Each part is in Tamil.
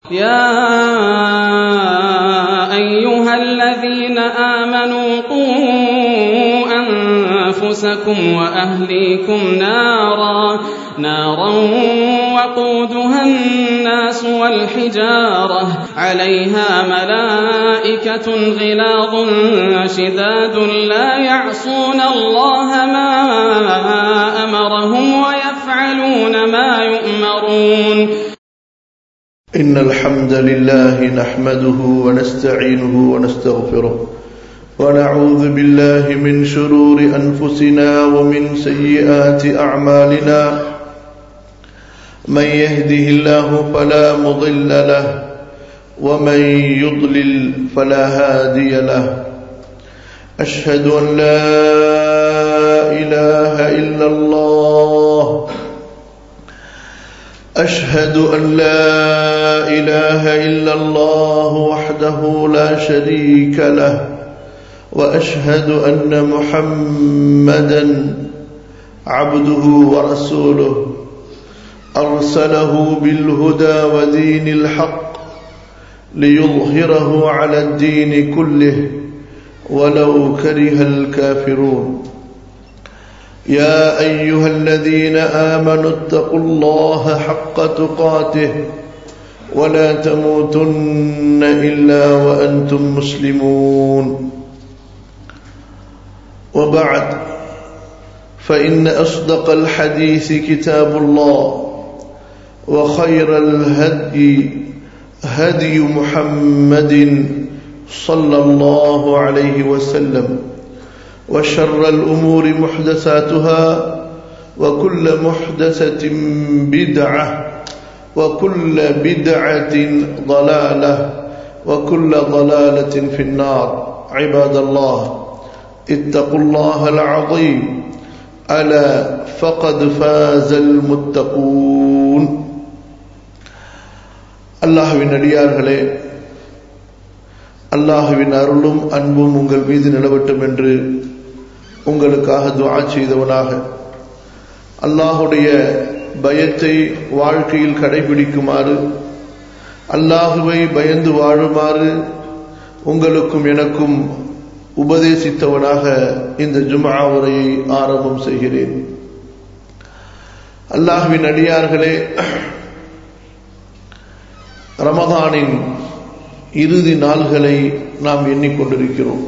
يا أيها الذين آمنوا قوا أنفسكم وأهليكم نارا وقودها الناس والحجارة عليها ملائكة غلاظ شداد لا يعصون الله ما أمرهم ويفعلون ما يؤمرون. إن الحمد لله نحمده ونستعينه ونستغفره ونعوذ بالله من شرور أنفسنا ومن سيئات أعمالنا من يهده الله فلا مضل له ومن يضلل فلا هادي له أشهد أن لا إله إلا الله أشهد أن لا إله إلا الله وحده لا شريك له وأشهد أن محمدا عبده ورسوله أرسله بالهدى ودين الحق ليظهره على الدين كله ولو كره الكافرون. يا أيها الذين آمنوا اتقوا الله حق تقاته ولا تموتن إلا وأنتم مسلمون. وبعد، فإن أصدق الحديث كتاب الله وخير الهدي هدي محمد صلى الله عليه وسلم وشر الأمور محدثاتها وكل محدثة بدعة وكل بدعة ضلالة وكل ضلالة في النار. عباد الله اتقوا الله العظيم ألا فقد فاز المتقون. அல்லாஹ்வின் அடியார்களே, அல்லாஹ்வின் அருளும் அன்பும் உங்கள் மீது நிலவட்டும் என்று உங்களுக்காக துஆ செய்தவனாக அல்லாஹுடைய பயத்தை வாழ்க்கையில் கடைபிடிக்குமாறு, அல்லாஹுவை பயந்து வாழுமாறு உங்களுக்கும் எனக்கும் உபதேசித்தவனாக இந்த ஜும்ஆ உரையை ஆரம்பம் செய்கிறேன். அல்லாஹ்வின் அடியார்களே, ரமதானின் இறுதி நாள்களை நாம் எண்ணிக்கொண்டிருக்கிறோம்.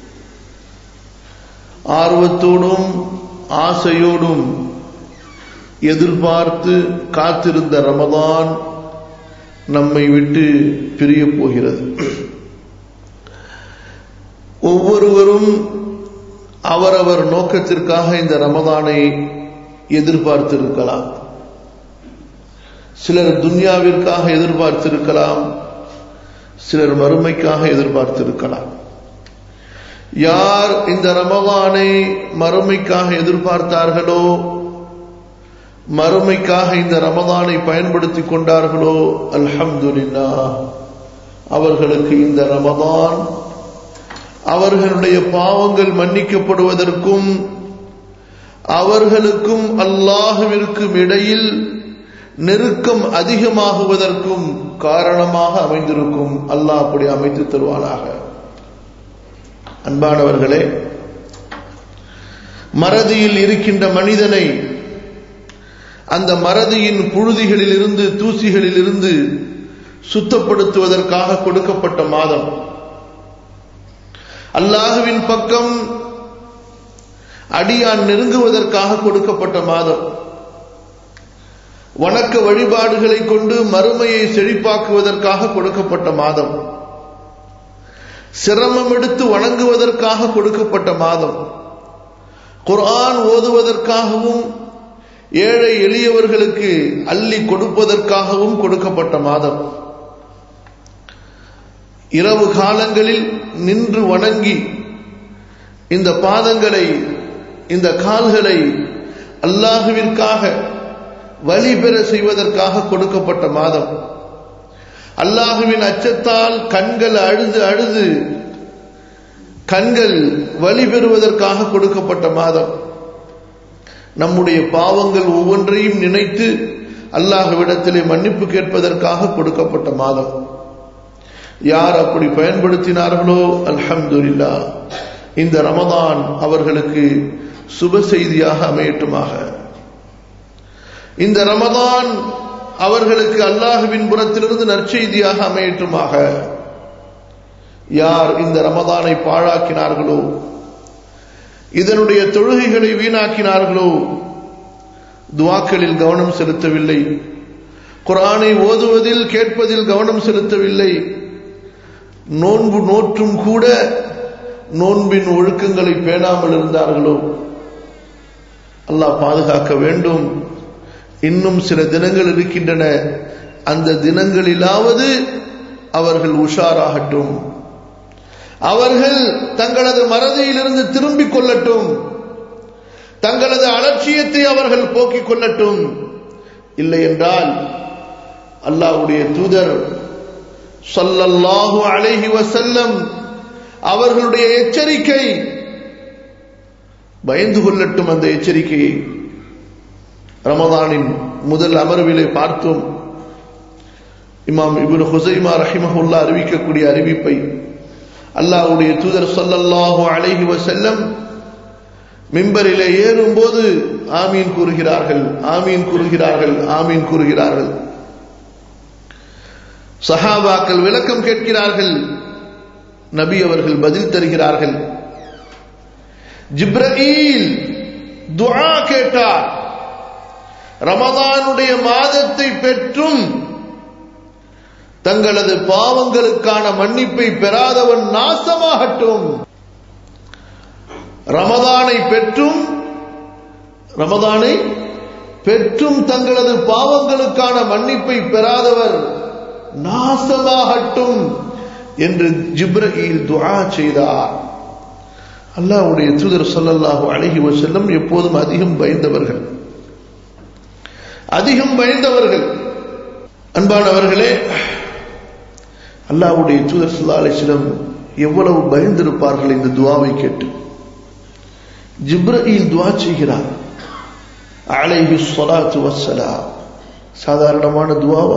ஆர்வத்தோடும் ஆசையோடும் எதிர்பார்த்து காத்திருந்த ரமதான் நம்மை விட்டு பிரிய போகிறது. ஒவ்வொருவரும் அவரவர் நோக்கத்திற்காக இந்த ரமதானை எதிர்பார்த்திருக்கலாம். சிலர் துன்யாவிற்காக எதிர்பார்த்திருக்கலாம், சிலர் மறுமைக்காக எதிர்பார்த்திருக்கலாம். யார் இந்த ரமதானை மறுமைக்காக எதிர்பார்த்தார்களோ, மறுமைக்காக இந்த ரமதானை பயன்படுத்திக் கொண்டார்களோ, அல்ஹம்துலில்லாஹ், அவர்களுக்கு இந்த ரமதான் அவர்களுடைய பாவங்கள் மன்னிக்கப்படுவதற்கும் அவர்களுக்கும் அல்லாஹ்விற்கும் இடையில் நெருக்கம் அதிகமாகுவதற்கும் காரணமாக அமைந்திருக்கும். அல்லாஹ் அப்படி அமைத்து தருவானாக. அன்பானவர்களே, மறதியில் இருக்கின்ற மனிதனை அந்த மறதியின் புழுதிகளில் இருந்து, தூசிகளில் இருந்து சுத்தப்படுத்துவதற்காக கொடுக்கப்பட்ட மாதம், அல்லாஹ்வின் பக்கம் அடியான் நெருங்குவதற்காக கொடுக்கப்பட்ட மாதம், வணக்க வழிபாடுகளை கொண்டு மறுமையை செழிப்பாக்குவதற்காக கொடுக்கப்பட்ட மாதம், சிரமம் எடுத்து வணங்குவதற்காக கொடுக்கப்பட்ட மாதம், குர்ஆன் ஓதுவதற்காகவும் ஏழை எளியவர்களுக்கு அள்ளி கொடுப்பதற்காகவும் கொடுக்கப்பட்ட மாதம், இரவு காலங்களில் நின்று வணங்கி இந்த பாதங்களை, இந்த கால்களை அல்லாஹ்விற்காக வழி பெற செய்வதற்காக கொடுக்கப்பட்ட மாதம், அல்லாஹ்வின் அச்சத்தால் கண்கள் அழுது அழுது கண்கள் வழி பெறுவதற்காக கொடுக்கப்பட்ட மாதம், நம்முடைய பாவங்கள் ஒவ்வொன்றையும் நினைத்து அல்லாஹ்விடத்திலே மன்னிப்பு கேட்பதற்காக கொடுக்கப்பட்ட மாதம். யார் அப்படி பயன்படுத்தினார்களோ அல்ஹம்துலில்லாஹ், இந்த ரமதான் அவர்களுக்கு சுப செய்தியாக அமையட்டுமாக. இந்த ரமதான் அவர்களுக்கு அல்லாஹ்வின் புறத்திலிருந்து நற்செய்தியாக அமையட்டுமாக. யார் இந்த ரமதானை பாழாக்கினார்களோ, இதனுடைய தொழுகைகளை வீணாக்கினார்களோ, துஆக்களில் கவனம் செலுத்தவில்லை, குர்ஆனை ஓதுவதில் கேட்பதில் கவனம் செலுத்தவில்லை, நோன்பு நோற்றும் கூட நோன்பின் ஒழுக்கங்களை பேணாமல் இருந்தார்களோ, அல்லாஹ் பாதுகாக்க வேண்டும். இன்னும் சில தினங்கள் இருக்கின்றன, அந்த தினங்களிலாவது அவர்கள் உஷாராகட்டும், அவர்கள் தங்களது மறதியிலிருந்து திரும்பிக் கொள்ளட்டும், தங்களது அலட்சியத்தை அவர்கள் போக்கிக் கொள்ளட்டும். இல்லை என்றால் அல்லாஹ்வுடைய தூதர் ஸல்லல்லாஹு அலைஹி வஸல்லம் அவர்களுடைய எச்சரிக்கை, பயந்து கொள்ளட்டும். அந்த எச்சரிக்கையை ரமதானின் முதல் அமர்விலே பார்த்தோம். இமாம் இப்னு ஹுஸைமா ரஹிமஹுல்லாஹ் அறிவிக்கக்கூடிய அறிவிப்பை அல்லாஹ்வுடைய தூதர் ஸல்லல்லாஹு அலைஹி வஸல்லம் மிம்பரிலே ஏறும்போது ஆமீன் கூறுகிறார்கள், ஆமீன் கூறுகிறார்கள், ஆமீன் கூறுகிறார்கள். சஹாபாக்கள் விளக்கம் கேட்கிறார்கள், நபி அவர்கள் பதில் தருகிறார்கள். ஜிப்ரீல் துஆ கேட்டார், ரமதானுடைய மாதத்தை பெற்றும் தங்களது பாவங்களுக்கான மன்னிப்பை பெறாதவன் நாசமாகட்டும். ரமதானை பெற்றும் தங்களது பாவங்களுக்கான மன்னிப்பை பெறாதவர் நாசமாகட்டும் என்று ஜிப்ரீல் துஆ செய்தார். அல்லாஹ்வுடைய தூதர் ஸல்லல்லாஹு அலைஹி வஸல்லம் எப்போதும் அதிகம் பயந்தவர்கள். அன்பானவர்களே, அல்லாஹ்வுடைய தூதர் ஸல்லல்லாஹு அலைஹி வஸல்லம் எவ்வளவு பயந்திருப்பார்கள் இந்த துஆவை கேட்டு. ஜிப்ரீல் துஆ செய்கிறார் அலைஹி ஸலாத்து வஸ்ஸலாம். சாதாரணமான துஆவா?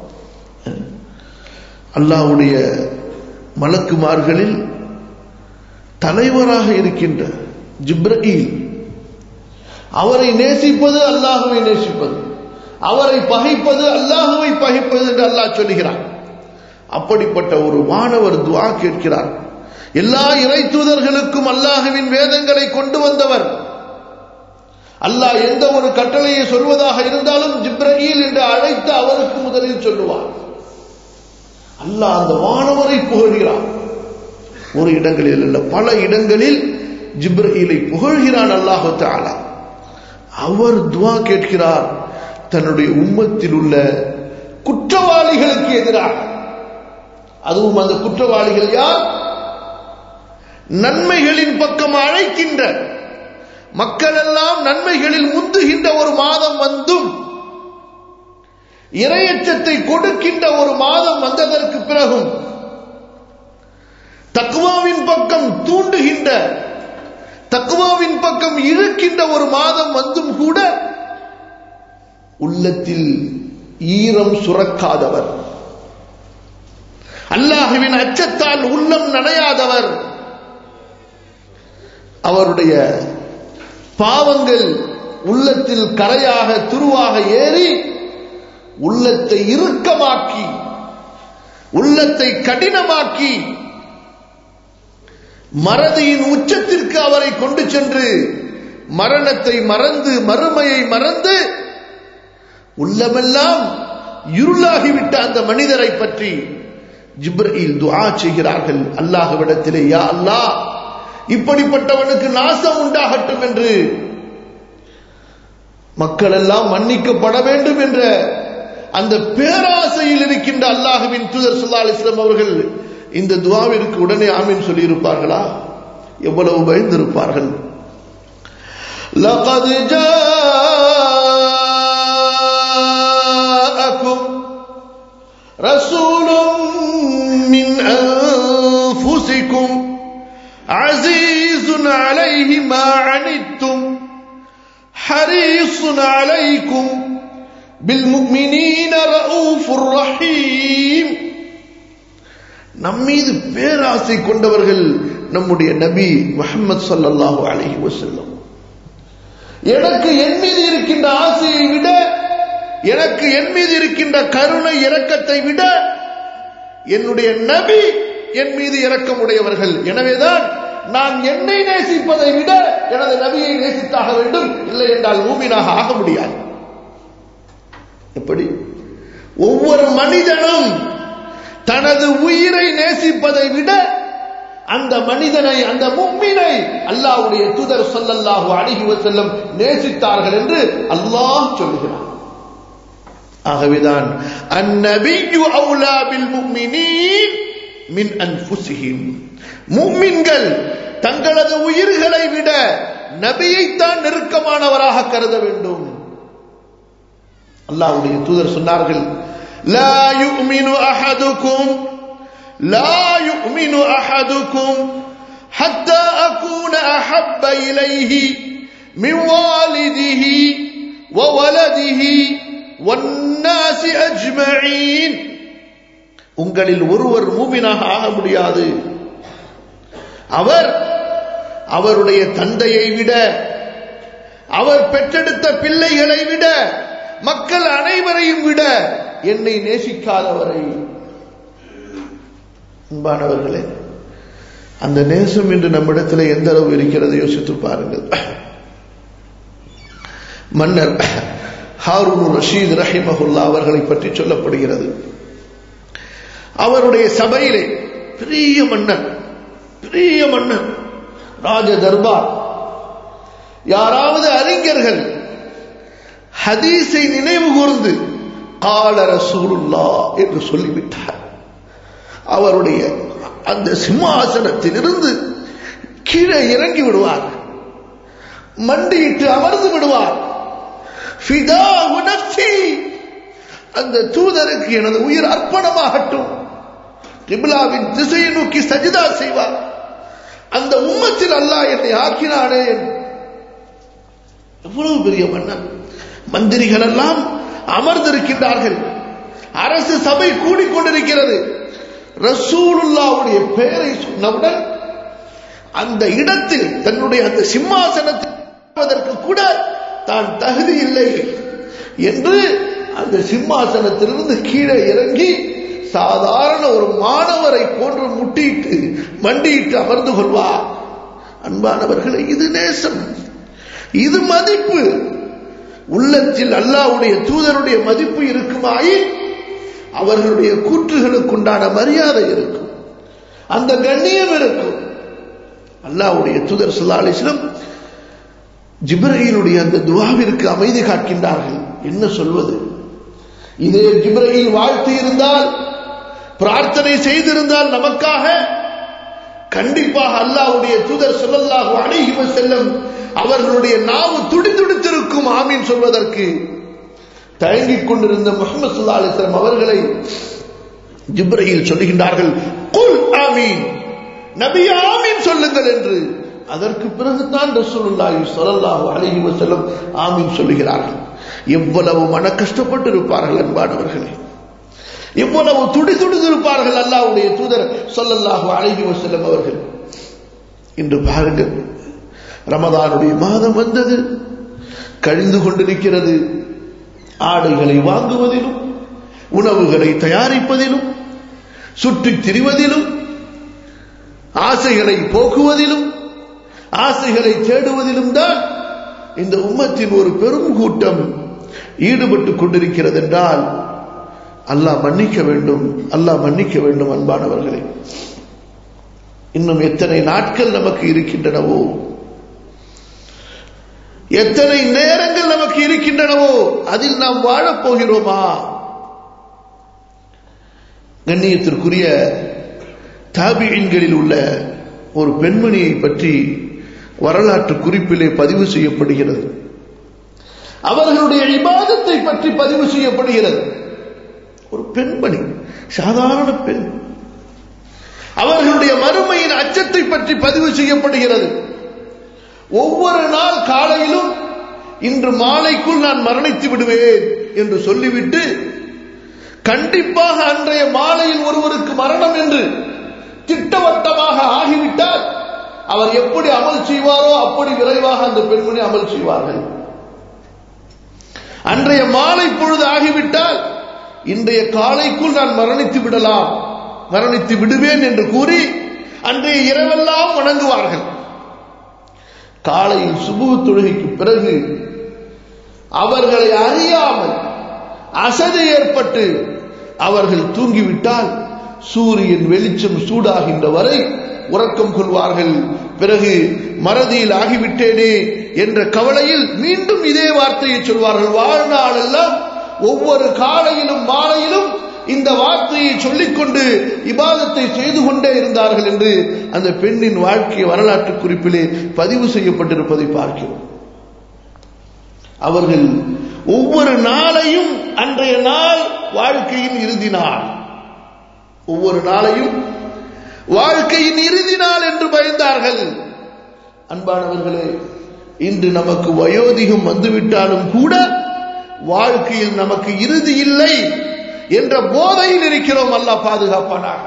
அல்லாஹ்வுடைய மலக்குமார்களில் தலைவராக இருக்கின்ற ஜிப்ரீல், அவரை நேசிப்பது அல்லாஹ்வை நேசிப்பது, அவரை பகைப்பது அல்லாஹ்வை பகைப்பது என்று அல்லாஹ் சொல்லுகிறான். அப்படிப்பட்ட ஒரு மாணவர் துஆ கேட்கிறார். எல்லா இறை தூதர்களுக்கும் அல்லாஹ்வின் வேதங்களை கொண்டு வந்தவர். அல்லாஹ் எந்த ஒரு கட்டளையை சொல்வதாக இருந்தாலும் ஜிப்ரீல் என்று அழைத்து அவருக்கு முதலில் சொல்லுவார். அல்லாஹ் அந்த மாணவரை புகழ்கிறான். ஒரு இடங்களில் அல்ல, பல இடங்களில் ஜிப்ரீலை புகழ்கிறான் அல்லாஹ் தஆலா. அவர் துஆ கேட்கிறார் தன்னுடைய உம்மத்தில் உள்ள குற்றவாளிகளுக்கு எதிராக. அதுவும் அந்த குற்றவாளிகள் யார்? நன்மைகளின் பக்கம் அழைக்கின்ற, மக்கள் எல்லாம் நன்மைகளில் முந்துகின்ற ஒரு மாதம் வந்தும், இறையச்சத்தை கொடுக்கின்ற ஒரு மாதம் வந்ததற்கு பிறகும், தக்வாவின் பக்கம் தூண்டுகின்ற, தக்வாவின் பக்கம் இழுக்கின்ற ஒரு மாதம் வந்தும் கூட உள்ளத்தில் ஈரம் சுரக்காதவர், அல்லாஹ்வின் அச்சத்தால் உள்ளம் நனையாதவர், அவருடைய பாவங்கள் உள்ளத்தில் கரையாக துருவாக ஏறி உள்ளத்தை இறுக்கமாக்கி, உள்ளத்தை கடினமாக்கி, மறதியின் உச்சத்திற்கு அவரை கொண்டு சென்று மரணத்தை மறந்து, மறுமையை மறந்து, உள்ளமெல்லாம் இருளாகிவிட்ட அந்த மனிதரை பற்றி ஜிப்ரீல் துஆ செய்கிறார்கள் அல்லாஹ்விடத்திலே, யா அல்லாஹ், இப்படிப்பட்டவனுக்கு நாசம் உண்டாகட்டும் என்று. மக்கள் எல்லாம் மன்னிக்கப்பட வேண்டும் என்ற அந்த பேராசையில் இருக்கின்ற அல்லாஹ்வின் தூதர் ஸல்லல்லாஹு அலைஹி வஸல்லம் அவர்கள் இந்த துஆவிற்கு உடனே ஆமீன் சொல்லி இருப்பார்களா? எவ்வளவு பயந்திருப்பார்கள். லகத் ஜாஅக்கும் ரசூலும் மின் அன்ஃபுசிக்கும் அஸீஸுன் அலைஹி மா அனித்தும் ஹரீஸுன் அலைக்கும் பில் முஃமினீன ரഊஃபுர் ரஹீம். நம்மீது பேராசை கொண்டவர்கள் நம்முடைய நபி முஹம்மது ஸல்லல்லாஹு அலைஹி வஸல்லம். எனக்கு என் மீது இருக்கின்ற ஆசையை விட, எனக்கு என் மீது இருக்கின்ற கருணை இரக்கத்தை விட என்னுடைய நபி என் மீது இரக்கமுடையவர்கள். எனவேதான் நான் என்னை நேசிப்பதை விட எனது நபியை நேசித்தாக வேண்டும், இல்லை என்றால் மூமினாக ஆக முடியாது. எப்படி? ஒவ்வொரு மனிதனும் தனது உயிரை நேசிப்பதை விட அந்த மனிதனை, அந்த முஃமினை அல்லாஹ்வுடைய தூதர் ஸல்லல்லாஹு அலைஹி வஸல்லம் நேசித்தார்கள் என்று அல்லாஹ் சொல்கிறார். ஆகவேதான் அந்நபியு அவுலா பில் முஃமினீன் மின் அன்ஃபுஸிஹிம். முஃமின்கள் தங்களது உயிர்களை விட நபியைத்தான் நெருக்கமானவராக கருத வேண்டும். அல்லாஹ்வுடைய தூதர் சொன்னார்கள், லா யுமினு அஹதுக்கும் லா யுமினு அஹதுக்கும் ஹத்தா அகூன அஹப்ப இலைஹி மின் வாலிதிஹி வ வலதிஹி வன்னாஸி அஜ்மஈன். உங்களில் ஒருவர் மூமினாக ஆக முடியாது அவர் அவருடைய தந்தையை விட, அவர் பெற்றெடுத்த பிள்ளைகளை விட, மக்கள் அனைவரையும் விட என்னை நேசிக்காதவரை. அன்பானவர்களே, அந்த நேசம் இன்று நம்மிடத்தில் எந்த அளவு இருக்கிறது யோசித்து பாருங்கள். மன்னர் ஹாரூன் ரஷீத் ரஹிமஹுல்லா அவர்களை பற்றி சொல்லப்படுகிறது. அவருடைய சபையிலே பெரிய மன்னர், பெரிய மன்னர், ராஜ தர்பார். யாராவது அறிஞர்கள் ஹதீஸை நினைவு கூர்ந்து கால ரசூலுல்லாஹ் என்று சொல்லிவிட்டார், அவருடைய அந்த சிம்மாசனத்திலிருந்து கீழே இறங்கி விடுவார், மண்டியிட்டு அமர்ந்து விடுவார். ஃபிதாஹு நஃப்ஸி, அந்த தூதருக்கு எனது உயிர் அர்ப்பணமாகட்டும். கிப்லாவின் திசையை நோக்கி சஜிதா செய்வார். அந்த உம்மத்தில் அல்லாஹ் என்னை ஆக்கினானே. எவ்வளவு பெரிய மன்னன்! மந்திரிகள் எல்லாம் அமர்ந்திருக்கின்றார்கள், அரசு சபை கூடிக்கொண்டிருக்கிறது. ரசூலுல்லாஹ்வுடைய பெயரை சொன்னவுடன் அந்த இடத்தில் தன்னுடைய அந்த சிம்மாசனத்தில் கூட தான் தகுதி இல்லை என்று அந்த சிம்மாசனத்திலிருந்து கீழே இறங்கி சாதாரண ஒரு மாணவரை போன்று முட்டிட்டு மண்டியிட்டு அமர்ந்து கொள்வார். அன்பானவர்களே, இது நேசம், இது மதிப்பு. உள்ளத்தில் அல்லாஹ்வுடைய தூதருடைய மதிப்பு இருக்குமாயின் அவர்களுடைய கூற்றுகளுக்குண்டான மரியாதை இருக்கும், அந்த கண்ணியம் இருக்கும். அல்லாஹ்வுடைய தூதர் ஸல்லல்லாஹு அலைஹி வஸல்லம் ஜிப்ரீலுடைய அந்த துஆவிற்கு அமைதி காக்கின்றார்கள். என்ன சொல்வது? இதே ஜிப்ரீல் வாழ்த்து இருந்தால், பிரார்த்தனை செய்திருந்தால் நமக்காக, கண்டிப்பாக அல்லாஹ்வுடைய தூதர் ஸல்லல்லாஹு அலைஹி வஸல்லம் அவர்களுடைய நாவு துடிதுடித்திருக்கும் ஆமீன் சொல்வதற்கு. தயங்கிக் கொண்டிருந்த முஹம்மது ஸல்லல்லாஹு அலைஹி வஸல்லம் அவர்களை ஜிப்ரீல் சொல்லுகின்றார்கள், குல் ஆமீன், நபி ஆமீன் சொல்லுங்கள் என்று. அதற்கு பிறகுதான் ரசூலுல்லாஹி ஸல்லல்லாஹு அலைஹி வஸல்லம் ஆமீன் சொல்லுகிறார்கள். எவ்வளவு மன கஷ்டப்பட்டு இருப்பார்கள் அன்பானவர்களே, எவ்வளவு துடிதுடித்திருப்பார்கள் அல்லாஹ்வுடைய தூதர் ஸல்லல்லாஹு அலைஹி வஸல்லம் அவர்கள். இன்று பாருங்கள், ரமதானுடைய மாதம் வந்தது, கழிந்து கொண்டிருக்கிறது. ஆடைகளை வாங்குவதிலும், உணவுகளை தயாரிப்பதிலும், சுற்றித் திரிவதிலும், ஆசைகளை போக்குவதிலும், ஆசைகளை தேடுவதிலும் தான் இந்த உம்மத்தின் ஒரு பெரும் கூட்டம் ஈடுபட்டுக் கொண்டிருக்கிறது என்றால் அல்லாஹ் மன்னிக்க வேண்டும், அல்லாஹ் மன்னிக்க வேண்டும். அன்பானவர்களே, இன்னும் எத்தனை நாட்கள் நமக்கு இருக்கின்றனவோ, எத்தனை நேரங்கள் நமக்கு இருக்கின்றனவோ, அதில் நாம் வாழப் போகிறோமா? கண்ணியத்திற்குரிய தாபிஈன்களில் உள்ள ஒரு பெண்மணியை பற்றி வரலாற்று குறிப்பிலே பதிவு செய்யப்படுகிறது. அவர்களுடைய இபாதத்தை பற்றி பதிவு செய்யப்படுகிறது. ஒரு பெண்மணி, சாதாரண பெண், அவர்களுடைய மறுமையின் அச்சத்தை பற்றி பதிவு செய்யப்படுகிறது. ஒவ்வொரு நாள் காலையிலும் இன்று மாலைக்குள் நான் மரணித்து விடுவேன் என்று சொல்லிவிட்டு கண்டிப்பாக அன்றைய மாலையில் ஒருவருக்கு மரணம் என்று திட்டவட்டமாக ஆகிவிட்டால் அவர் எப்படி அமல் செய்வாரோ அப்படி விரைவாக அந்த பெண்மணி அமல் செய்வார்கள். அன்றைய மாலை பொழுது ஆகிவிட்டால் இன்றைய காலைக்குள் நான் மரணித்து விடுவேன் என்று கூறி அன்றைய இரவெல்லாம் வணங்குவார்கள். காலையில் சுபுஹ் தொழுகைக்கு பிறகு அவர்களை அறியாமல் அசதி ஏற்பட்டு அவர்கள் தூங்கிவிட்டால் சூரியன் வெளிச்சம் சூடாகின்ற வரை உறக்கம் கொள்வார்கள். பிறகு மறதியில் ஆகிவிட்டேனே என்ற கவலையில் மீண்டும் இதே வார்த்தையை சொல்வார்கள். வாழ்நாளெல்லாம் ஒவ்வொரு காலையிலும் மாலையிலும் இந்த வார்த்தையை சொல்லிக்கொண்டு இபாதத்தை செய்து கொண்டே இருந்தார்கள் என்று அந்த பெண்ணின் வாழ்க்கை வரலாற்று குறிப்பிலே பதிவு செய்யப்பட்டிருப்பதை பார்க்கிறோம். அவர்கள் ஒவ்வொரு நாளையும் அன்றைய நாள் வாழ்க்கையின் இறுதி நாள், ஒவ்வொரு நாளையும் வாழ்க்கையின் இறுதி நாள் என்று பயந்தார்கள். அன்பானவர்களே, இன்று நமக்கு வயோதிகம் வந்துவிட்டாலும் கூட வாழ்க்கையில் நமக்கு இறுதி இல்லை என்ற போதையில் இருக்கிறோம். அல்லாஹ் பாதுகாப்பானாக.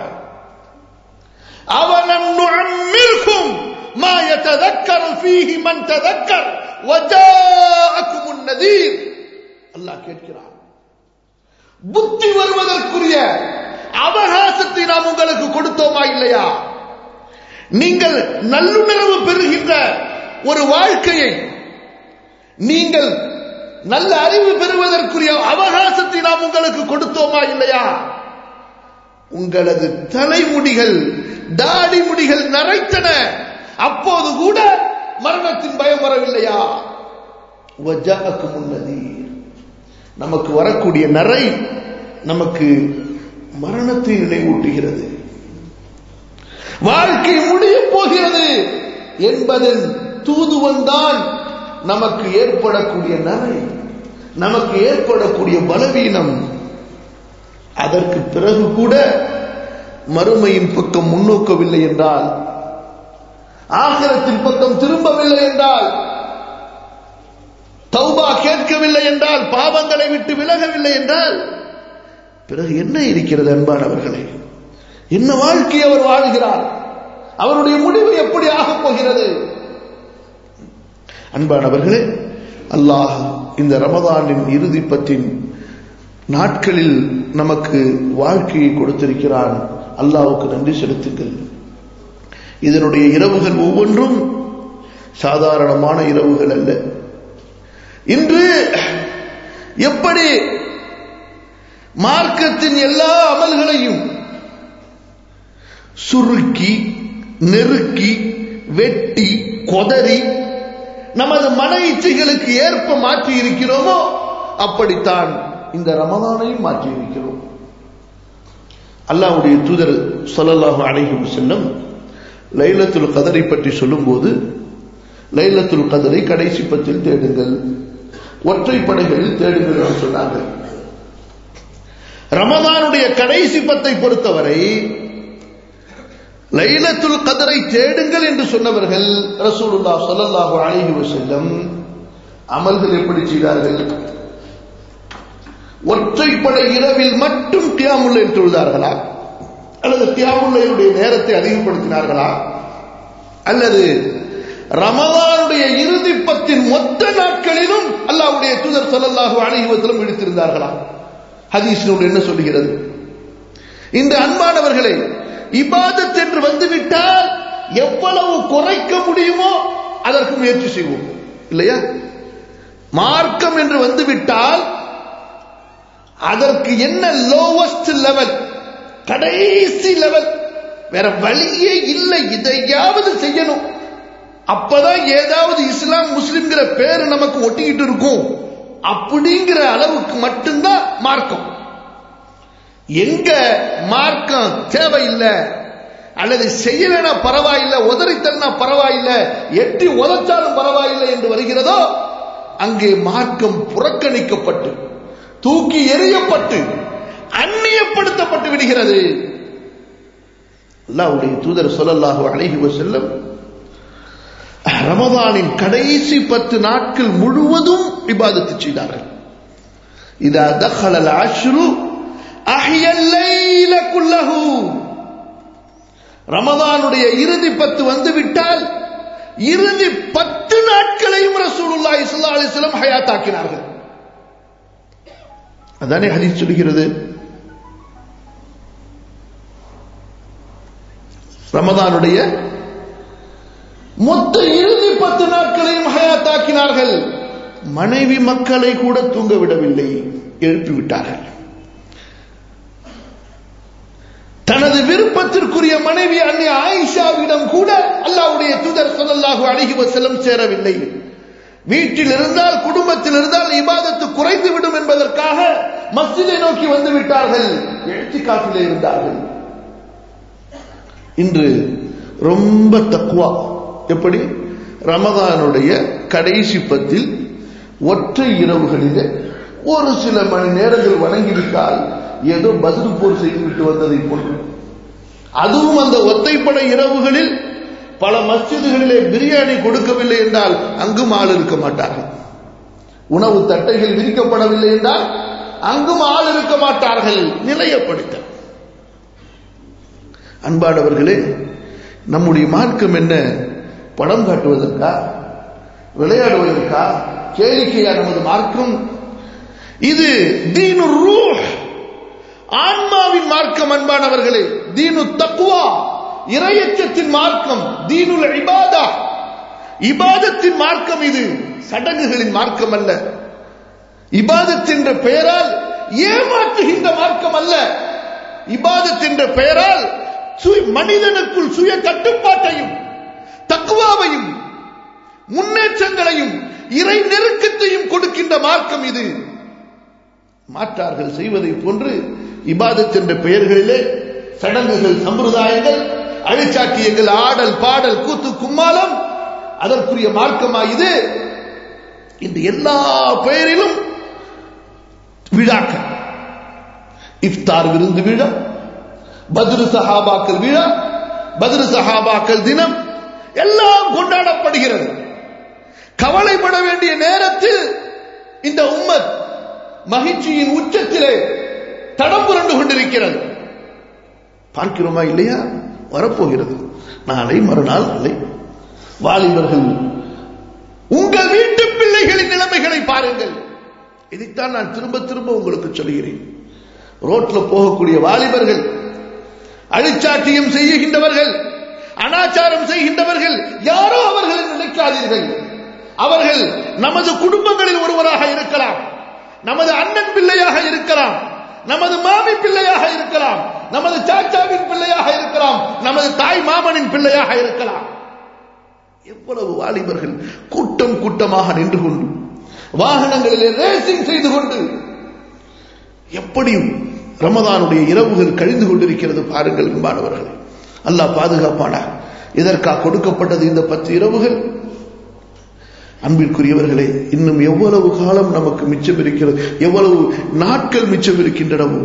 அவலம் நுஅம்மிர்கும் மா யததக்கரு ஃபீஹி மன் ததக்கர் வஜாஅகுமுன் நதீர். அல்லாஹ் கேட்கிறார், புத்தி வருவதற்குரிய அவகாசத்தை நாம் உங்களுக்கு கொடுத்தோமா இல்லையா? நீங்கள் நல்லுணர்வு பெறுகின்ற ஒரு வாழ்க்கையை, நீங்கள் நல்ல அறிவு பெறுவதற்குரிய அவகாசத்தை நாம் உங்களுக்கு கொடுத்தோமா இல்லையா? உங்களது தலைமுடிகள் தாடி முடிகள் நரைத்தன, அப்போது கூட மரணத்தின் பயம் வரவில்லையா? வஜாஅகுமுன் நதீர். நமக்கு வரக்கூடிய நரை நமக்கு மரணத்தை நினைவூட்டுகிறது. வாழ்க்கை முடிய போகிறது என்பதன் தூதுவன்தான் நமக்கு ஏற்படக்கூடிய நரை, நமக்கு ஏற்படக்கூடிய பலவீனம். அதற்கு பிறகு கூட மறுமையின் பக்கம் முன்னோக்கவில்லை என்றால், ஆகிரத்தின் பக்கம் திரும்பவில்லை என்றால், தௌபா கேட்கவில்லை என்றால், பாவங்களை விட்டு விலகவில்லை என்றால் பிறகு என்ன இருக்கிறது? அன்பானவர்களே, என்ன வாழ்க்கை அவர் வாழ்கிறார்? அவருடைய முடிவு எப்படி ஆகப் போகிறது? அன்பானவர்களே, அல்லாஹ் இந்த ரமதானின் இறுதி 10 நாட்களில் நமக்கு வாழ்க்கையை கொடுத்திருக்கிறான். அல்லாஹ்வுக்கு நன்றி செலுத்துங்கள். இதனுடைய இரவுகள் ஒவ்வொன்றும் சாதாரணமான இரவுகள் அல்ல. இன்று எப்படி மார்க்கத்தின் எல்லா அமல்களையும் சுருக்கி நெருக்கி வெட்டி கொதறி நமது மன இச்சைகளுக்கு ஏற்ப மாற்றி இருக்கிறோமோ அப்படித்தான் இந்த ரமதானையும் மாற்றி இருக்கிறோம். அல்லாஹ்வுடைய தூதர் ஸல்லல்லாஹு அலைஹி வஸல்லம் லைலத்துல் கத்ரை பற்றி சொல்லும்போது, லைலத்துல் கத்ரை கடைசி 10 தேடுங்கள், ஒற்றைப்படைகளில் தேடுங்கள் என்று சொன்னார்கள். ரமதானுடைய கடைசி 10 பொறுத்தவரை லைலத்துல் கத்ரை தேடுங்கள் என்று சொன்னவர்கள் ரசூலுல்லாஹ் ஸல்லல்லாஹு அலைஹி வஸல்லம் அமல்கள் எப்படி செய்தார்கள்? ஒற்றைப்படை இரவில் மட்டும் கியாமுல் லைல் தொழுதார்களா? அல்லது கியாமுல் லைலுடைய நேரத்தை அதிகப்படுத்தினார்களா? அல்லது ரமதானுடைய இறுதி 10 மொத்த நாட்களிலும் அல்லாஹ்வுடைய தூதர் ஸல்லல்லாஹு அலைஹி வஸல்லம் விழித்திருந்தார்களா? ஹதீஸ் நூல் என்ன சொல்கிறது? இந்த அன்பானவர்களை, இபாதத் என்று வந்துவிட்டால் எவ்வளவு குறைக்க முடியுமோ அதற்கு முயற்சி செய்வோம், இல்லையா? மார்க்கம் என்று வந்துவிட்டால் அதற்கு என்ன லோவஸ்ட் லெவல், கடைசி லெவல், வேற வழியே இல்லை, இதையாவது செய்யணும், அப்பதான் ஏதாவது இஸ்லாம் முஸ்லிம்ங்கிற பேரு நமக்கு ஒட்டிக்கிட்டு இருக்கும் அப்படிங்கிற அளவுக்கு மட்டும்தான் மார்க்கம். எங்க மார்க்கம் தேவையில்லை அல்லது செய்யலனா பரவாயில்லை, உதறித்தல்னா பரவாயில்லை, எட்டி உதச்சாலும் பரவாயில்லை என்று வருகிறதோ அங்கே மார்க்கம் புறக்கணிக்கப்பட்டு தூக்கி எறியப்பட்டு அந்நியப்படுத்தப்பட்டு விடுகிறது. அல்லாஹ்வுடைய தூதர் ஸல்லல்லாஹு அலைஹி வஸல்லம் ரமதானின் கடைசி 10 நாட்கள் முழுவதும் இபாதத்து செய்தார்கள். இதா தخلல் அஷ்ரு அஹ்யல் லைல குல்லஹு. ரமதானுடைய இறுதி 10 வந்துவிட்டால் இறுதி 10 நாட்களையும் ரசூலுல்லாஹி ஸல்லல்லாஹு அலைஹி வஸல்லம் ஹயாத்தாக்கினார்கள். அதானே ஹதீஸ் சொல்கிறது. ரமதானுடைய மொத்த இறுதி 10 நாட்களையும் ஹயாத்தாக்கினார்கள். மனைவி மக்களை கூட தூங்க விடவில்லை, எழுப்பிவிட்டார்கள். தனது விருப்பத்திற்குரிய மனைவி அன்னை ஆயிஷாவிடம் கூட அல்லாஹ்வுடைய தூதர் ஸல்லல்லாஹு அலைஹி வஸல்லம் சேரவில்லை. வீட்டில் இருந்தால், குடும்பத்தில் இருந்தால் இபாதத்து குறைந்து விடும் என்பதற்காக மஸ்ஜிதை நோக்கி வந்து விட்டார்கள், இஅ்திகாஃபிலே இருந்தார்கள். இன்று ரொம்ப தக்வா. எப்படி? ரமதானுடைய கடைசி 10 ஒற்றை இரவுகளிலே ஒரு சில மணி நேரங்கள் வணங்கிவிட்டால் ஏதோ பத்ர் போர் செய்துவிட்டு வந்ததை போன்று. அதுவும் அந்த ஒத்தைப்படை இரவுகளில் பல மஸ்ஜிதுகளிலே பிரியாணி கொடுக்கவில்லை என்றால் அங்கும் ஆள் இருக்க மாட்டார்கள். உணவு தட்டைகள் விரிக்கப்படவில்லை என்றால் அங்கும் ஆள் இருக்க மாட்டார்கள். நிலையப்படுத்த அன்பானவர்களே, நம்முடைய மார்க்கம் என்ன? படம் காட்டுவதற்கா, விளையாடுவதற்கா, கேளிக்கையா நமது மார்க்கம்? இது தீனு ரூஹ், ஆன்மாவின் மார்க்கம். அன்பானவர்களே, தீனு தக்வா, இறையச்சத்தின் மார்க்கம். தீனுல் இபாதா, இபாதத்தின் மார்க்கம். இது சடங்குகளின் மார்க்கம் அல்ல. இபாதத் என்ற பெயரால் ஏமாற்றுகின்ற மார்க்கம் அல்ல. இபாதத் என்ற பெயரால் மனிதனுக்குள் சுய கட்டுப்பாட்டையும் தக்வாவையும் முன்னேற்றங்களையும் இறை நெருக்கத்தையும் கொடுக்கின்ற மார்க்கம் இது. மாற்றார்கள் செய்வதை போன்று இபாதத் என்ற பெயர்களிலே சடங்குகள், சம்பிரதாயங்கள், அழிச்சாட்டியங்கள், ஆடல், பாடல், கூத்து, கும்மாளம் அதற்குரிய மார்க்கமா இது? இந்த எல்லா பெயரிலும் விழாக்கள். இஃப்தார் விருந்து விழா, பத்ரு சஹாபாக்கள் விழா, பத்ரு சஹாபாக்கள் தினம் எல்லாம் கொண்டாடப்படுகிறது. கவலைப்பட வேண்டிய நேரத்தில் இந்த உம்மத் மகிழ்ச்சியின் உச்சத்திலே தடம் புரண்டு கொண்டிருக்கிறது. பார்க்கிறோமா இல்லையா? வரப்போகிறது நாளை, மறுநாள் நாளை. வாலிபர்கள், உங்கள் வீட்டு பிள்ளைகளின் நிலைமைகளை பாருங்கள். இதைத்தான் நான் திரும்ப திரும்ப உங்களுக்கு சொல்கிறேன். ரோட்ல போகக்கூடிய வாலிபர்கள், அழிச்சாட்டியம் செய்கின்றவர்கள், அனாச்சாரம் செய்கின்றவர்கள் யாரோ அவர்களை நினைக்காதீர்கள். அவர்கள் நமது குடும்பங்களில் ஒருவராக இருக்கலாம், நமது அண்ணன் பிள்ளையாக இருக்கலாம், நமது மாமி பிள்ளையாக இருக்கலாம், நமது சாச்சாவின் பிள்ளையாக இருக்கலாம், நமது தாய் மாமனின் பிள்ளையாக இருக்கலாம். எவ்வளவு வாலிபர்கள் கூட்டம் கூட்டமாக நின்று கொண்டு வாகனங்களிலே ரேசிங் செய்து கொண்டு எப்படியும் ரமதானுடைய இரவுகள் கழிந்து கொண்டிருக்கிறது. பாருங்கள் அன்பானவர்களே, அல்லாஹ் பாதுகாப்பானா. இதற்காக கொடுக்கப்பட்டது இந்த 10 இரவுகள். அன்பிற்குரியவர்களே, இன்னும் எவ்வளவு காலம் நமக்கு மிச்சம் இருக்கிறது, எவ்வளவு நாட்கள் மிச்சம் இருக்கின்றனவோ.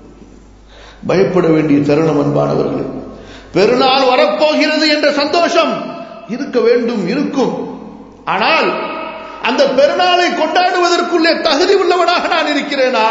பயப்பட வேண்டிய தருணம் அன்பானவர்களே. பெருநாள் வரப்போகிறது என்ற சந்தோஷம் இருக்க வேண்டும், இருக்கும். ஆனால் அந்த பெருநாளை கொண்டாடுவதற்குள்ளே தகுதி உள்ளவனாக நான் இருக்கிறேனா?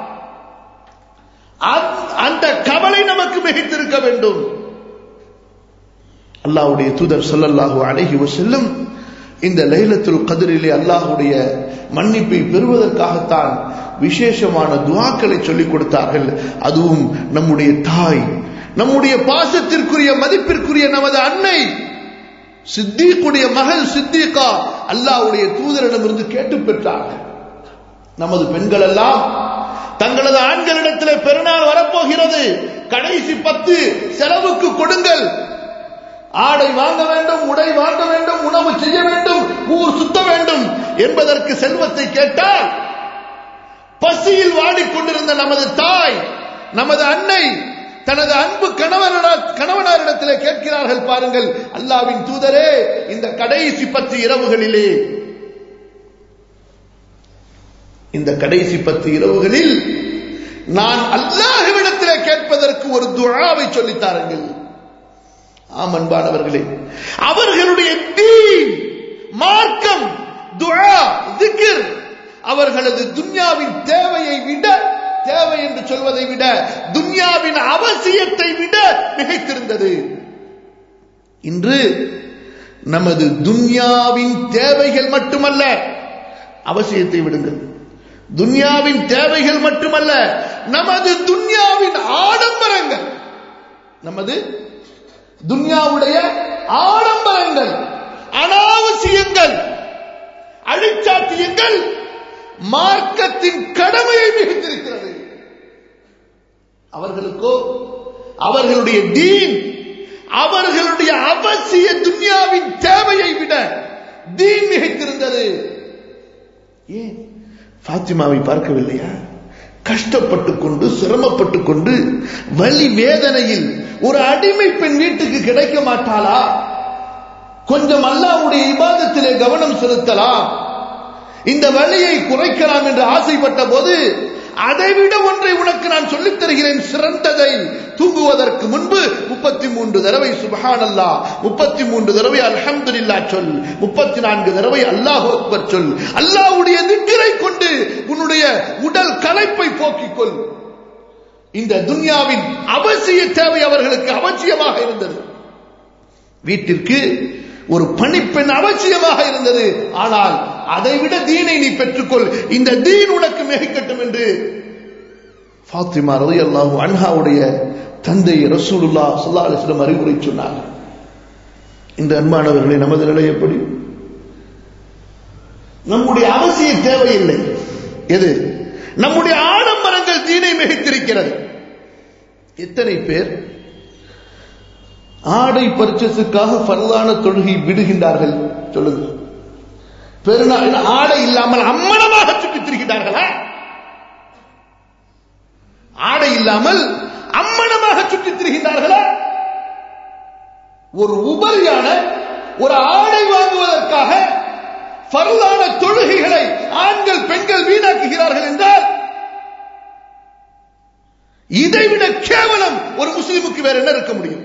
அந்த கவலை நமக்கு மிகைத்திருக்க வேண்டும். அல்லாஹ்வுடைய தூதர் ஸல்லல்லாஹு அலைஹி வஸல்லம் இந்த லைலத்துல் கத்ரிலே அல்லாஹ்வுடைய மன்னிப்பை பெறுவதற்காகத்தான் விசேஷமான துஆக்களை சொல்லிக் கொடுத்தார்கள். அதுவும் நம்முடைய தாய், நம்முடைய பாசத்திற்குரிய மதிப்பிற்குரிய நமது அன்னை சித்திக்குடைய மகள் சித்திகா அல்லாஹ்வுடைய தூதரிடமிருந்து கேட்டு பெற்றார்கள். நமது பெண்கள் எல்லாம் தங்களது ஆண்களிடத்திலே பெருநாள் வரப்போகிறது, கடைசி 10 செலவுக்கு கொடுங்கள். ஆடை வாங்க வேண்டும், உடை வாங்க வேண்டும், உணவு செய்ய வேண்டும், ஊர் சுத்த வேண்டும் என்பதற்கு செல்வத்தை கேட்டால் பசியில் வாடிக்கொண்டிருந்த நமது தாய், நமது அன்னை தனது அன்பு கணவனாரிடத்திலே கேட்கிறார்கள். பாருங்கள், அல்லாஹ்வின் தூதரே, இந்த கடைசி 10 இரவுகளிலே, இந்த கடைசி 10 இரவுகளில் நான் அல்லாஹ்விடத்திலே கேட்பதற்கு ஒரு துஆவை சொல்லித் தாருங்கள். ஆம் அன்பானவர்களே, அவர்களுடைய தீன் மார்க்கம், துஆ, திக்ர் அவர்களது துன்யாவின் தேவையை விட, தேவை என்று சொல்வதை விட துன்யாவின் அவசியத்தை விட மிகைத்திருந்தது. இன்று நமது துன்யாவின் தேவைகள் மட்டுமல்ல, அவசியத்தை விடுங்கள், துன்யாவின் தேவைகள் மட்டுமல்ல, நமது துன்யாவின் ஆடம்பரங்கள், நமது துன்யாவுடைய ஆடம்பரங்கள், அனாவசியங்கள், அழிச்சாட்டியங்கள் மார்க்கத்தின் கடமையை மிகுத்திருக்கிறது. அவர்களுக்கோ அவர்களுடைய தீன், அவர்களுடைய அவசிய துன்யாவின் தேவையை விட தீன் மிகைத்திருந்தது. ஏன் ஃபாத்திமாவை பார்க்கவில்லையா? கஷ்டப்பட்டுக் கொண்டு, சிரமப்பட்டுக் கொண்டு, வலி வேதனையில் ஒரு அடிமை பெண் வீட்டுக்கு கிடைக்க மாட்டாளா? கொஞ்சம் அல்லாஹ்வுடைய இபாதத்திலே கவனம் செலுத்தலாம், இந்த வலியை குறைக்கலாம் என்று ஆசைப்பட்ட போது, அதைவிட ஒன்றை உனக்கு நான் சொல்லித் தருகிறேன் சிறந்ததை, தூங்குவதற்கு முன்பு 33 தடவை சுப்ஹானல்லாஹ், 33 தடவை அல்ஹம்துலில்லாஹ் சொல், 34 தடவை அல்லாஹு அக்பர் சொல். அல்லாஹ்வுடைய திக்ரை கொண்டு உன்னுடைய உடல் களைப்பை போக்கிக் கொள். இந்த துன்யாவின் அவசிய தேவை அவர்களுக்கு அவசியமாக இருந்தது. வீட்டிற்கு ஒரு பணிப்பெண் அவசியமாக இருந்தது. ஆனால் அதைவிட தீனை நீ பெற்றுக்கொள், இந்த தீன் உனக்கு மிகைக்கட்டும் என்று ஃபாத்திமா ரலியல்லாஹு அன்ஹாவுடைய தந்தை ரசூலுல்லாஹ் ஸல்லல்லாஹு அலைஹி வஸல்லம் அறிவுரை சொன்னார். இந்த அன்பானவர்களே, நமது நிலை எப்படி? நம்முடைய அவசிய தேவை இல்லை, எது? நம்முடைய ஆடம்பரங்கள் தீனை மிகைத்திருக்கிறது. எத்தனை பேர் ஆடை பர்ச்சேஸுக்காக ஃபர்லான தொழுகை விடுகின்றார்கள்? சொல்லுங்க. பெருநாள் ஆடை இல்லாமல் அம்மனமாக சுற்றித் திரிகிறார்களா? ஆடை இல்லாமல் அம்மனமாக சுற்றித் திரிகிறார்களா? ஒரு உபரியான ஒரு ஆடை வாங்குவதற்காக ஃபர்லான தொழுகைகளை ஆண்கள் பெண்கள் வீணாக்குகிறார்கள் என்றால் இதைவிட கேவலம் ஒரு முஸ்லிமுக்கு வேற என்ன இருக்க முடியும்?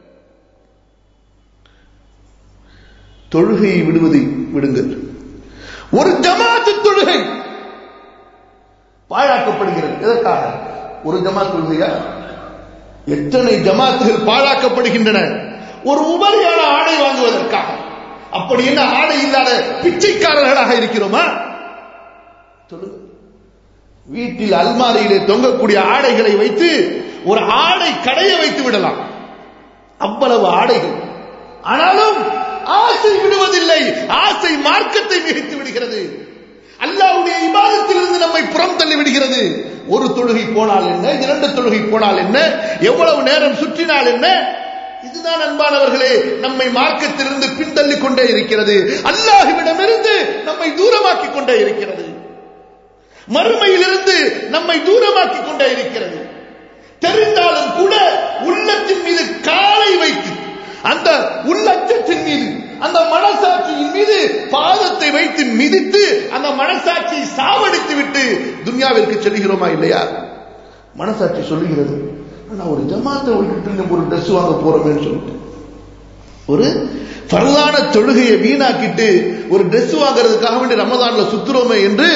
தொழுகையை விடுவதை விடுங்கள். ஒரு ஜமாத்து தொழுகை பாழாக்கப்படுகிறது. எதற்காக? ஒரு ஜமாத் தொழுகையா? எத்தனை ஜமாத்துகள் பாழாக்கப்படுகின்றன ஒரு உபரியான ஆடை வாங்குவதற்காக. அப்படி என்ன ஆடை இல்லாத பிச்சைக்காரர்களாக இருக்கிறோமா? சொல்லுங்க. வீட்டில் அல்மாரியிலே தொங்கக்கூடிய ஆடைகளை வைத்து ஒரு ஆடை கடையை வைத்து விடலாம், அவ்வளவு ஆடைகள். ஆனாலும் ஆசை விடுவதில்லை. ஆசை மார்க்கத்தை மிகைத்து விடுகிறது, அல்லாஹ்வுடைய இபாதத்திலிருந்து நம்மை புறம் தள்ளி விடுகிறது. ஒரு தொழுகை போனால் என்ன, 2 தொழுகை போனால் என்ன, எவ்வளவு நேரம் சுற்றினால் என்ன? இதுதான் அன்பானவர்களே நம்மை மார்க்கத்திலிருந்து பின்தள்ளிக் கொண்டே இருக்கிறது, அல்லாஹ்விடமிருந்து நம்மை தூரமாக்கிக் கொண்டே இருக்கிறது, மறுமையிலிருந்து நம்மை தூரமாக்கிக் கொண்டே இருக்கிறது. தெரிந்தாலும் கூட உள்ளத்தின் மீது காலை வைத்து, அந்த உள்ளச்சத்தின் மீது, அந்த மனசாட்சியின் மீது பாதத்தை வைத்து மிதித்து அந்த மனசாட்சியை சாவடித்து விட்டு துன்யாவிற்கு செல்கிறோமா இல்லையா? மனசாட்சி சொல்லுகிறது, நான் ஒரு ஜமாத்தை விட்டுட்டு ஒரு ட்ரெஸ் வாங்க போறோம்னு சொல்லிட்டு ஒரு ஃபர்லான தொழுகையை வீணாக்கிட்டு ஒரு ட்ரெஸ் வாங்குறதுக்காக வேண்டி ரமதான்ல சுத்துறோமே என்று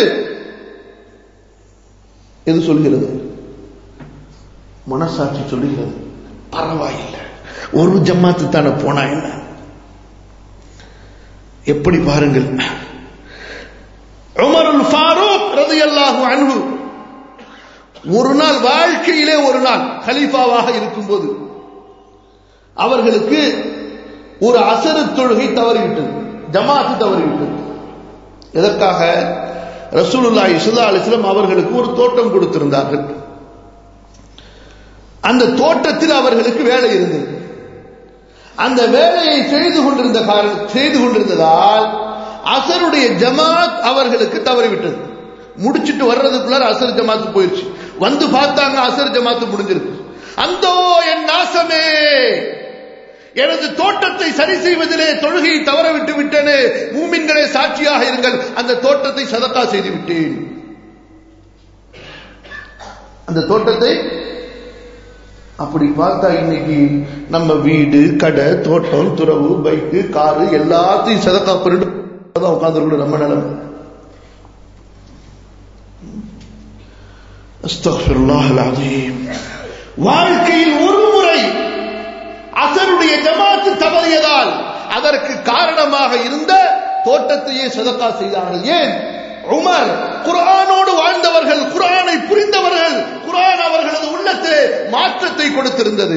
எது சொல்கிறது? மனசாட்சி சொல்லுகிறது, பரவாயில்லை ஒரு ஜமாத்து தானே போனா என்ன. எப்படி பாருங்கள், உமருல் ஃபாரூக் ரலியல்லாஹு அன்ஹு ஒரு நாள், வாழ்க்கையிலே ஒரு நாள் கலீஃபாவாக இருக்கும்போது அவர்களுக்கு ஒரு அசரு தொழுகை தவறிவிட்டது, ஜமாத்து தவறிவிட்டது. எதற்காக? ரசூலுல்லாஹி ஸல்லல்லாஹு அலைஹி வஸல்லம் அவர்களுக்கு ஒரு தோட்டம் கொடுத்திருந்தார்கள். அந்த தோட்டத்தில் அவர்களுக்கு வேலை இருந்தது. அந்த வேலையை செய்து கொண்டிருந்ததால் அசருடைய ஜமாத் அவர்களுக்கு தவறிவிட்டது. முடிச்சிட்டு வர்றதுக்குள்ள அசர் ஜமாத்து போயிடுச்சு. வந்து பார்த்தாங்க அசர் ஜமாத்து முடிஞ்சிருக்கு. அந்தோ என் நாசமே, எனது தோட்டத்தை சரி செய்வதிலே தொழுகையை தவற விட்டு விட்டேனே, மூமின்களே சாட்சியாக இருங்கள், அந்த தோட்டத்தை சதக்கா செய்து விட்டேன். அந்த தோட்டத்தை அப்படி பார்த்தா இன்னைக்கு நம்ம வீடு, கடை, தோட்டம், துறவு, பைக்கு, காரு எல்லாத்தையும் சதக்கா பண்ணிட்டு அதான் உட்கார்ந்து நம்ம நிலைமை. அஸ்தக்ஃபிருல்லாஹ் அல்-அஸீம். வாழ்க்கையில் ஒரு முறை அஸருடைய ஜமாத் தவறியதால் அதற்கு காரணமாக இருந்த தோட்டத்தையே சதகா செய்தார்கள். ஏன்? உமர் குர்ஆனோடு வாழ்ந்தவர்கள், குர்ஆனை புரிந்தவர்கள், குர்ஆன் அவர்களது உள்ளத்திலே மாற்றத்தை கொடுத்திருந்தது.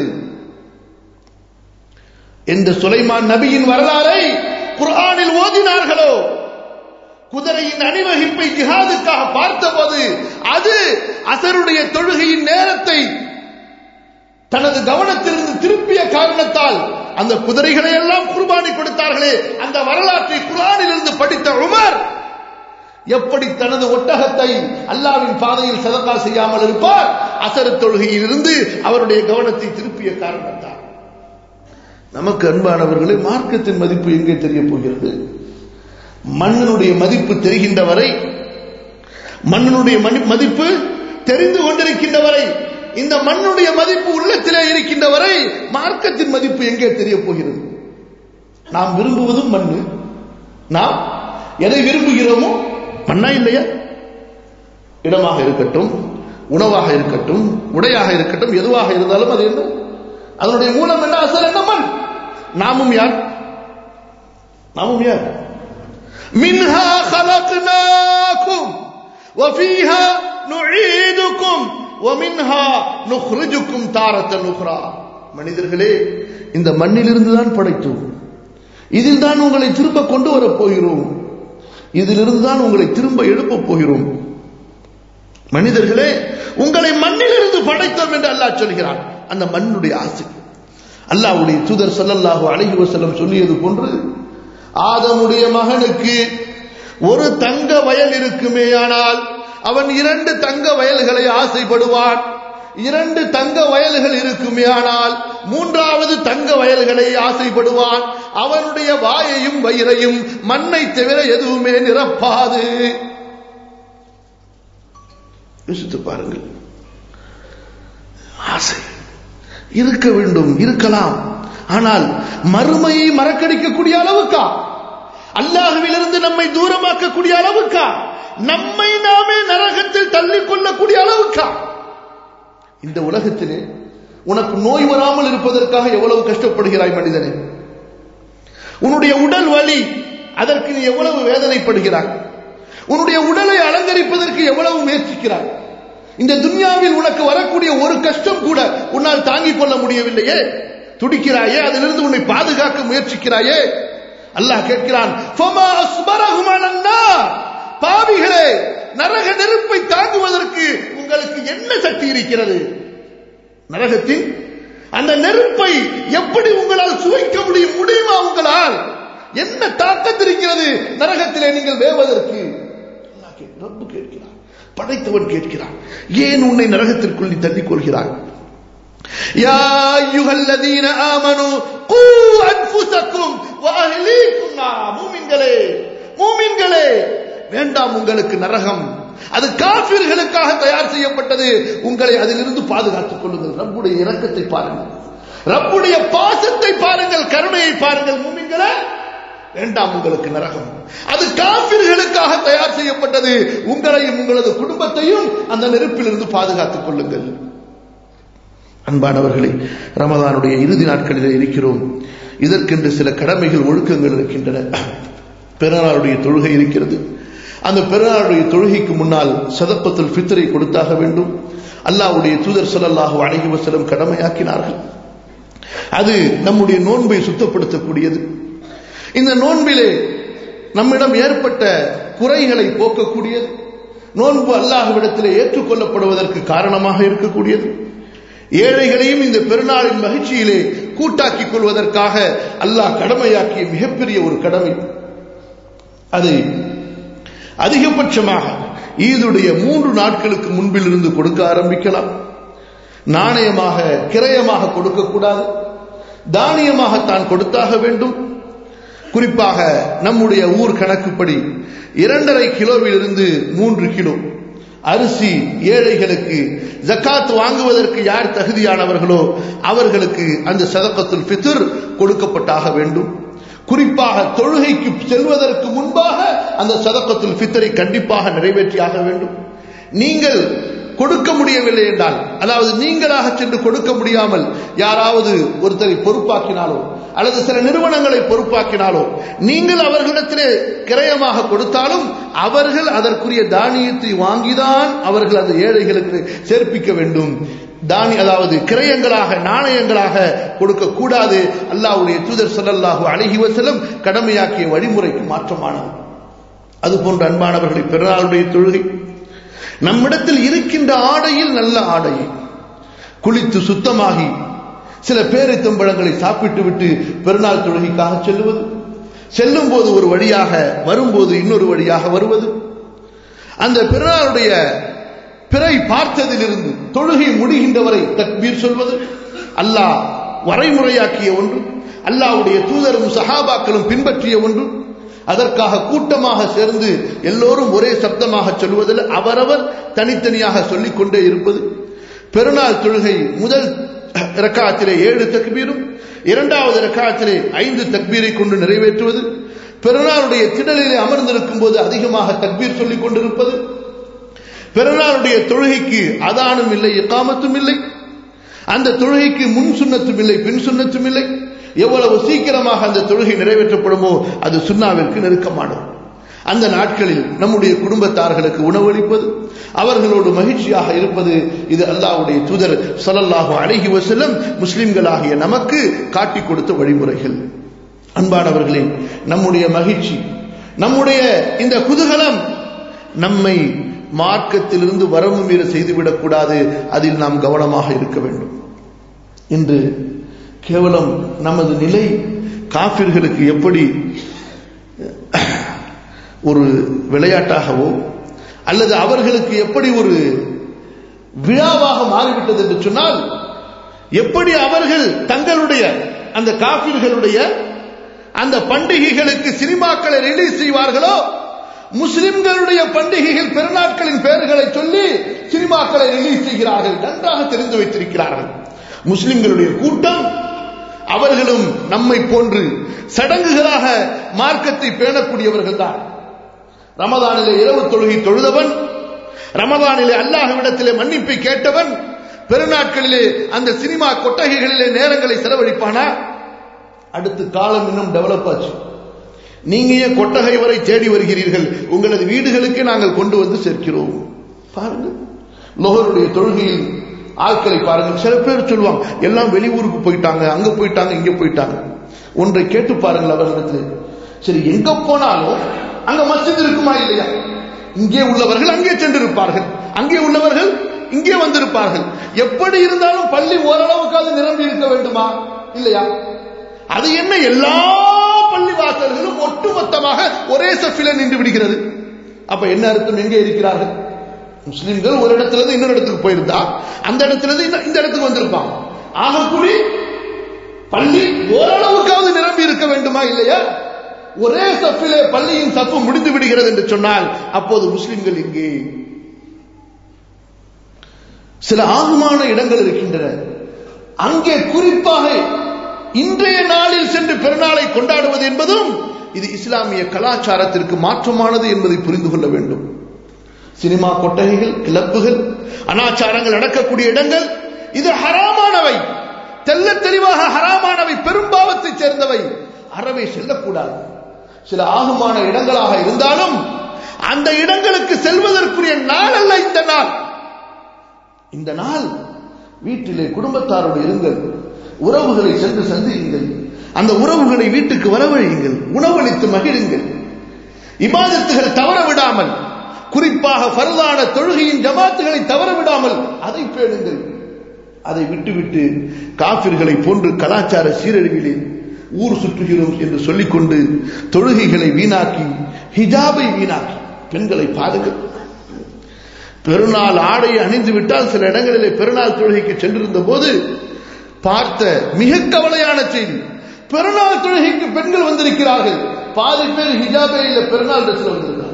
எந்த சுலைமான் நபியின் வரலாறை குர்ஆனில் ஓதினார்களோ, குதிரையின் அணிவகுப்பை ஜிஹாதுக்காக பார்த்தபோது அது அஸருடைய தொழுகையின் நேரத்தை தனது கவனத்திலிருந்து திருப்பிய காரணத்தால் அந்த குதிரைகளை எல்லாம் குர்பானி கொடுத்தார்களே, அந்த வரலாற்றை குர்ஆனில் இருந்து படித்த உமர் எப்படி தனது ஒட்டகத்தை அல்லாஹ்வின் பாதையில் சதகா செய்யாமல் இருப்பார்? அஸர் தொழுகையில் இருந்து அவருடைய கவனத்தை திருப்பிய காரணத்தால். நமக்கு அன்பானவர்களே, மார்க்கத்தின் மதிப்பு எங்கே தெரிய போகிறது? மண்ணினுடைய மதிப்பு தெரிகின்ற வரை, மண்ணினுடைய மதிப்பு தெரிந்து கொண்டிருக்கின்ற வரை, இந்த மண்ணுடைய மதிப்பு உள்ளத்திலே இருக்கின்ற வரை மார்க்கத்தின் மதிப்பு எங்கே தெரிய போகிறது? நாம் விரும்புவதும் மண்ணு. நாம் எதை விரும்புகிறோமோ மண்ணா இல்லையா? இடமாக இருக்கட்டும், உணவாக இருக்கட்டும், உடையாக இருக்கட்டும், எதுவாக இருந்தாலும் அது என்ன? அதனுடைய மூலம் என்ன? அசல் என்ன? மண். நாமும் யார்? நாமும் யார்? மின்ஹா خلقناكم وفيها نعيدكم ومنها نخرجكم تارة أخرى. மனிதர்களே, இந்த மண்ணிலிருந்து தான் படைத்தோம், இதில் தான் உங்களை திரும்ப கொண்டு வரப் போகிறோம், இதிலிருந்து தான் உங்களை திரும்ப எழுப்பப் போகிறோம். மனிதர்களே, உங்களை மண்ணிலிருந்து படைத்தோம் என்று அல்லாஹ் சொல்கிறான். அந்த மண்ணுடைய ஆசை அல்லாஹ்வுடைய தூதர் ஸல்லல்லாஹு அலைஹி வஸல்லம் சொல்லியது போன்று, ஆதமுடைய மகனுக்கு ஒரு தங்க வயல் இருக்குமேயானால் அவன் 2 தங்க வயல்களை ஆசைப்படுவான். 2 தங்க வயல்கள் இருக்குமேயானால் 3வது தங்க வயல்களை ஆசைப்படுவான். அவனுடைய வாயையும் வயிறையும் மண்ணை தவிர எதுவுமே நிரப்பாது. யோசித்து பாருங்கள். ஆசை இருக்க வேண்டும், இருக்கலாம். ஆனால் மறுமையை மறக்கடிக்கக்கூடிய அளவுக்கா? அல்லாஹ்விலிருந்து நம்மை தூரமாக்கக்கூடிய அளவுக்கா? நம்மை நாமே நரகத்தில் தள்ளிக் கொள்ளக்கூடிய அளவுக்கா? இந்த உலகத்திலே உனக்கு நோய் வராமல் இருப்பதற்காக எவ்வளவு கஷ்டப்படுகிறாய் மனிதனே? உன்னுடைய உடல் வலி, அதற்கு நீ எவ்வளவு வேதனைப்படுகிறாய்? உன்னுடைய உடலை அலங்கரிப்பதற்கு எவ்வளவு முயற்சிக்கிறாய்? இந்த துன்யாவில் உனக்கு வரக்கூடிய ஒரு கஷ்டம் கூட உன்னால் தாங்கிக் கொள்ள முடியவில்லையே, துடிக்கிறாயே, அதிலிருந்து உன்னை பாதுகாக்க முயற்சிக்கிறாயே. அல்லாஹ் கேட்கிறான், ஃபமா அஸ்பரஹும் அலன்னார். பாவிகளே, நரக நெருப்பை தாங்குவதற்கு உங்களுக்கு என்ன சக்தி இருக்கிறது? நரகத்தின் அந்த நெருப்பை எப்படி உங்களால் சுவைக்க முடியுமா? உங்களால் என்ன தாக்கத்து இருக்கிறது நரகத்திலே நீங்கள் வேவதற்கு? ரப்பு கேட்கிறார், படைத்தவன் கேட்கிறான், ஏன் உன்னை நரகத்திற்குள் நீ தள்ளிக் கொள்கிறாய்? யா அய்யுஹல்லதீன ஆமனூ கூ அன்ஃபுஸக்கும் வ அஹ்லீக்கும் நாரா. மூமின்களே, மூமின்களே, வேண்டாம் உங்களுக்கு நரகம், அது காஃபிர்களுக்காக தயார் செய்யப்பட்டது, உங்களை அதிலிருந்து பாதுகாத்துக் கொள்ளுங்கள். ரப்புடைய இரக்கத்தை பாருங்கள், ரப்புடைய பாசத்தை பாருங்கள், கருணையை பாருங்கள். மூமின்களே, வேண்டாம் உங்களுக்கு நரகம், அது காஃபிர்களுக்காக தயார் செய்யப்பட்டது, உங்களையும் உங்களது குடும்பத்தையும் அந்த நெருப்பிலிருந்து பாதுகாத்துக் கொள்ளுங்கள். அன்பானவர்களே, ரமதானுடைய இறுதி நாட்களிலே இருக்கிறோம். இதற்கென்று சில கடமைகள், ஒழுக்கங்கள் இருக்கின்றன. பெருநாளுடைய தொழுகை இருக்கிறது. அந்த பெருநாளுடைய தொழுகைக்கு முன்னால் சதக்கத்துல் ஃபித்ரை கொடுத்தாக வேண்டும். அல்லாஹ்வுடைய தூதர் ஸல்லல்லாஹு அலைஹி வஸல்லம் கடமையாக்கினார்கள். அது நம்முடைய நோன்பை சுத்தப்படுத்தக்கூடியது. இந்த நோன்பிலே நம்மிடம் ஏற்பட்ட குறைகளை போக்கக்கூடியது. நோன்பு அல்லாஹ்விடத்திலே ஏற்றுக்கொள்ளப்படுவதற்கு காரணமாக இருக்கக்கூடியது. ஏழைகளையும் இந்த பெருநாளின் மகிழ்ச்சியிலே கூட்டாக்கிக் கொள்வதற்காக அல்லாஹ் கடமையாக்கிய மிகப்பெரிய ஒரு கடமை. அதை அதிகபட்சமாக ஈதுடைய 3 நாட்களுக்கு முன்பில் இருந்து கொடுக்க ஆரம்பிக்கலாம். நாணயமாக, கிரயமாக கொடுக்கக்கூடாது, தானியமாகத்தான் கொடுத்தாக வேண்டும். குறிப்பாக நம்முடைய ஊர் கணக்குப்படி 2.5 கிலோவிலிருந்து 3 கிலோ அரிசி ஏழைகளுக்கு ஜக்காத் வாங்குவதற்கு யார் தகுதியானவர்களோ அவர்களுக்கு அந்த சதக்கத்துல் ஃபித்ர் கொடுக்கப்பட்டாக வேண்டும். குறிப்பாக தொழுகைக்கு செல்வதற்கு முன்பாக அந்த சதகத்துல் ஃபித்ரை கண்டிப்பாக நிறைவேற்றியாக வேண்டும். நீங்கள் கொடுக்க முடியவில்லை என்றால், அதாவது நீங்களாக சென்று கொடுக்க முடியாமல் யாராவது ஒருத்தரை பொறுப்பாக்கினாலோ அல்லது சில நிறுவனங்களை பொறுப்பாக்கினாலோ நீங்கள் அவர்களிடத்திலே கிரயமாக கொடுத்தாலும் அவர்கள் அதற்குரிய தானியத்தை வாங்கிதான் அவர்கள் அந்த ஏழைகளுக்கு சேர்ப்பிக்க வேண்டும். அதாவது கிரயங்களாக நாணயங்களாக கொடுக்க கூடாது. அல்லாஹ்வுடைய தூதர் ஸல்லல்லாஹு அலைஹி வஸல்லம் கடமையாக்கிய வழிமுறைக்கு மாற்றமானது. அதுபோன்ற அன்பானவர்களை, பெருநாளுடைய தொழுகை நம்மிடத்தில் இருக்கின்ற ஆடையில் நல்ல ஆடையை குளித்து சுத்தமாகி சில பேரித்தம்பழங்களை சாப்பிட்டு விட்டு பெருநாள் தொழுகைக்காக செல்லுவது, செல்லும் போது ஒரு வழியாக வரும்போது இன்னொரு வழியாக வருவது, அந்த பெருநாளுடைய பிறை பார்த்ததிலிருந்து தொழுகை முடிகின்ற வரை தக்பீர் சொல்வது அல்லாஹ் வரைமுறையாக்கிய ஒன்று, அல்லாஹ்வுடைய தூதரும் சஹாபாக்களும் பின்பற்றிய ஒன்று. அதற்காக கூட்டமாக சேர்ந்து எல்லோரும் ஒரே சப்தமாக சொல்வதில் அவரவர் தனித்தனியாக சொல்லிக் கொண்டே இருப்பது. பெருநாள் தொழுகை முதல் ரக்காத்திலே 7 தக்பீரும், இரண்டாவது ரக்காத்திலே 5 தக்பீரை கொண்டு நிறைவேற்றுவது, பெருநாளுடைய திடலிலே அமர்ந்திருக்கும் போது அதிகமாக தக்பீர் சொல்லிக் கொண்டிருப்பது, பெருநாளுடைய தொழுகைக்கு அதானும் இல்லை, இகாமத்தும் இல்லை, அந்த தொழுகைக்கு முன் சுன்னத்தும் இல்லை, பின் சுன்னத்தும் இல்லை. எவ்வளவு சீக்கிரமாக அந்த தொழுகை நிறைவேற்றப்படுமோ அது சுன்னாவிற்கு நெருக்கமானது. அந்த நாட்களில் நம்முடைய குடும்பத்தார்களுக்கு உணவளிப்பது, அவர்களோடு மகிழ்ச்சியாக இருப்பது, இது அல்லாஹ்வுடைய தூதர் ஸல்லல்லாஹு அலைஹி வஸல்லம் முஸ்லிம்களாகிய நமக்கு காட்டிக் கொடுத்த வழிமுறைகள். அன்பானவர்களே, நம்முடைய மகிழ்ச்சி, நம்முடைய இந்த குதூகலம் நம்மை மார்க்கத்திலிருந்து வரம்பு மீற செய்துவிடக்கூடாது. அதில் நாம் கவனமாக இருக்க வேண்டும். இன்று கேவலம் நமது நிலை காஃபிர்களுக்கு எப்படி ஒரு விளையாட்டாகவோ அல்லது அவர்களுக்கு எப்படி ஒரு விழாவாக மாறிவிட்டது என்று சொன்னால், எப்படி அவர்கள் தங்களுடைய அந்த காஃபிர்களுடைய அந்த பண்டிகைகளுக்கு சினிமாக்களை ரிலீஸ் செய்வார்களோ, முஸ்லிம்களுடைய பண்டிகைகள் பெருநாட்களின் பெயர்களை சொல்லி சினிமாக்களை ரிலீஸ் செய்கிறார்கள். நன்றாக தெரிந்து வைத்திருக்கிறார்கள். முஸ்லிம்களுடைய கூட்டம் அவர்களும் நம்மை போன்று சடங்குகளாக மார்க்கத்தை பேணக்கூடியவர்கள் தான். ரமதானிலே இரவு தொழுகை தொழுதவன், ரமதானிலே அல்லாஹ்விடத்திலே மன்னிப்பை கேட்டவன், பெருநாட்களிலே அந்த சினிமா கொட்டகைகளிலே நேரங்களை செலவழிப்பானா? அடுத்து காலம் இன்னும் டெவலப் ஆச்சு. நீங்க ஏன் கொட்டகை வரை தேடி வருகிறீர்கள்? உங்களது வீடுகளுக்கு நாங்கள் கொண்டு வந்து சேர்க்கிறோம். பாருங்க, லோஹருடைய தொழுகையில் ஆட்களை பாருங்கள். சில பேர் சொல்லுவாங்க, எல்லாம் வெளியூருக்கு போயிட்டாங்க, அங்க போயிட்டாங்க, இங்க போயிட்டாங்க. ஒன்றை கேட்டு பாருங்கள் அவர்களிடத்தில். சரி, எங்க போனாலும் அங்க மஸ்ஜித் இருக்குமா இல்லையா? இங்கே உள்ளவர்கள் அங்கே சென்றிருப்பார்கள், அங்கே உள்ளவர்கள் இங்கே வந்திருப்பார்கள். எப்படி இருந்தாலும் பள்ளி ஓரளவுக்காவது நிரம்பி இருக்க வேண்டுமா இல்லையா? அது என்ன, எல்லா பள்ளி வாசல்களும் ஒட்டுமொத்தமாக ஒரே சஃபில நின்று விடுகிறது. அப்ப என்ன அர்த்தம்? எங்கே இருக்கிறார்கள்? முஸ்லிம்கள் ஒரு இடத்துல இருந்து இன்னொரு இடத்துக்கு போயிருந்தா அந்த இடத்துல இருந்து இந்த இடத்துக்கு வந்திருப்பாங்க. ஆகக்கூடி பள்ளி ஓரளவுக்காவது நிரம்பி இருக்க வேண்டுமா இல்லையா? ஒரே சஃபிலே பள்ளியின் சஃபு முடிந்து விடுகிறது என்று சொன்னால் அப்போது முஸ்லிம்கள் இங்கே சில ஆகுமான இடங்கள் இருக்கின்றன. அங்கே குறிப்பாக இன்றைய நாளில் சென்று பெருநாளை கொண்டாடுவது என்பதும் இது இஸ்லாமிய கலாச்சாரத்திற்கு மாற்றமானது என்பதை புரிந்து கொள்ள வேண்டும். சினிமா கொட்டகைகள், கிளப்புகள், அனாச்சாரங்கள் நடக்கக்கூடிய இடங்கள் இது ஹராமானவை, தெல்ல தெளிவாக ஹராமானவை, பெரும்பாவத்தை சேர்ந்தவை. அறவே செல்லக்கூடாது. சில ஆகுமான இடங்களாக இருந்தாலும் அந்த இடங்களுக்கு செல்வதற்குரிய நாள் அல்ல இந்த நாள். இந்த நாள் வீட்டிலே குடும்பத்தாரோடு இருங்கள், உறவுகளை சென்று சந்தியுங்கள், அந்த உறவுகளை வீட்டுக்கு வரவழையுங்கள், உணவளித்து மகிழுங்கள், இபாதத்துகள் தவற விடாமல், குறிப்பாக ஃபர்தான தொழுகையின் ஜமாத்துகளை தவற விடாமல் அதை பேணுங்கள். அதை விட்டுவிட்டு காஃபிர்களை போன்று கலாச்சார சீரழிவிலே ஊர் சுற்றுகிறோம் என்று சொல்லிக்கொண்டு தொழுகைகளை வீணாக்கி, ஹிஜாபை வீணாக்கி பெண்களை பாதுகாக்க, பெருநாள் ஆடையை அணிந்து விட்டால் சில இடங்களிலே பெருநாள் தொழுகைக்கு சென்றிருந்த போது பார்த்த மிக கவலையான செய்தி, பெருநாள் தொழுகைக்கு பெண்கள் வந்திருக்கிறார்கள், பாதி பேர் ஹிஜாபே இல்ல பெருநாள் ட்ரெஸ்ல வந்திருக்கிறார்கள்.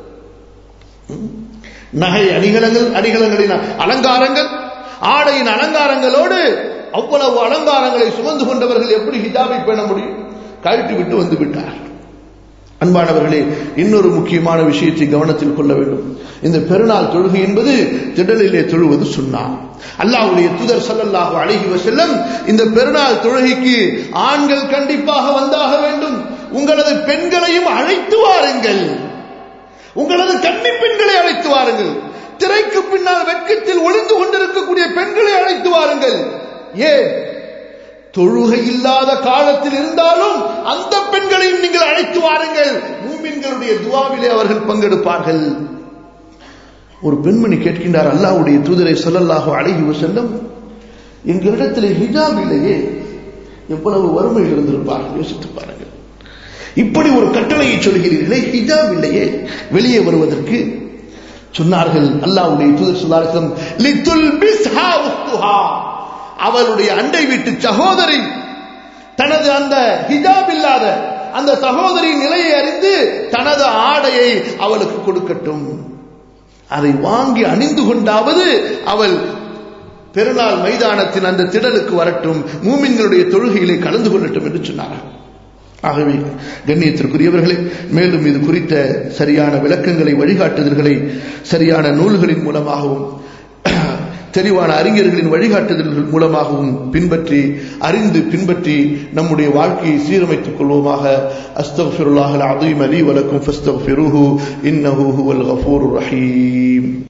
நகை அணிகலங்களின் அலங்காரங்கள், ஆடையின் அலங்காரங்களோடு அவ்வளவு அலங்காரங்களை சுமந்து கொண்டவர்கள் எப்படி ஹிஜாபை பேண முடியும்? கழட்டி விட்டு வந்து விட்டார். அன்பானவர்களே, இன்னொரு முக்கியமான விஷயத்தை கவனத்தில் கொள்ள வேண்டும். இந்த பெருநாள் தொழுகை என்பது திடலிலே தொழுவது சுன்னா. அல்லாஹ்வுடைய தூதர் ஸல்லல்லாஹு அலைஹி வஸல்லம் இந்த பெருநாள் தொழுகைக்கு ஆண்கள் கண்டிப்பாக வந்தாக வேண்டும், உங்களது பெண்களையும் அழைத்து வாருங்கள், உங்களது கன்னி பெண்களை அழைத்து வாருங்கள், திரைக்கு பின்னால் வெட்கத்தில் ஒளிந்து கொண்டிருக்கக்கூடிய பெண்களை அழைத்து வாருங்கள். ஏன்? தொழுகை இல்லாத காலத்தில் இருந்தாலும் அந்த பெண்களையும் நீங்கள் அழைத்து வாருங்கள், மூமின்களுடைய துஆவிலே அவர்கள் பங்கெடுப்பார்கள். ஒரு பெண்மணி கேட்கின்றார், அல்லாஹ்வுடைய தூதரை ஸல்லல்லாஹு அலைஹி வஸல்லம், எங்களிடத்திலே ஹிஜாப் இல்லையே, எவ்வளவு வறுமையில் இருந்திருப்பார்கள், யோசித்து பாருங்கள். இப்படி ஒரு கட்டளையை சொல்கிறீர்களே, ஹிஜாப் இல்லையே வெளியே வருவதற்கு. சொன்னார்கள் அல்லாஹ்வுடைய தூதர் ஸல்லல்லாஹு அலைஹி வஸல்லம், லிதுல்பிஸ்ஹா உக்துஹா, அவளுடைய அண்டை வீட்டு சகோதரி தனது அந்த ஹிஜாப் இல்லாத அந்த சகோதரியின் நிலையை அறிந்து தனது ஆடையை அவளுக்கு கொடுக்கட்டும், அதை வாங்கி அணிந்து கொண்டாவது அவள் பெருநாள் மைதானத்தின் அந்த திடலுக்கு வரட்டும், மூமின்களுடைய தொழுகையிலே கலந்து கொள்ளட்டும் என்று சொன்னார்கள். ஆகவே கண்ணியத்திற்குரியவர்களே, மேலும் இது குறித்த சரியான விளக்கங்களை, வழிகாட்டுதல்களை சரியான நூல்களின் மூலமாகவும் தெளிவான அறிஞர்களின் வழிகாட்டுதல்கள் மூலமாகவும் பின்பற்றி அறிந்து பின்பற்றி நம்முடைய வாழ்க்கையை சீரமைத்துக் கொள்வோமாக. அஸ்தக்ஃபிருல்லாஹல் அஸீம் லீ வ லக்கும் ஃபஸ்தக்ஃபிருஹு இன்னஹு ஹுவல் கஃபூருர் ரஹீம்.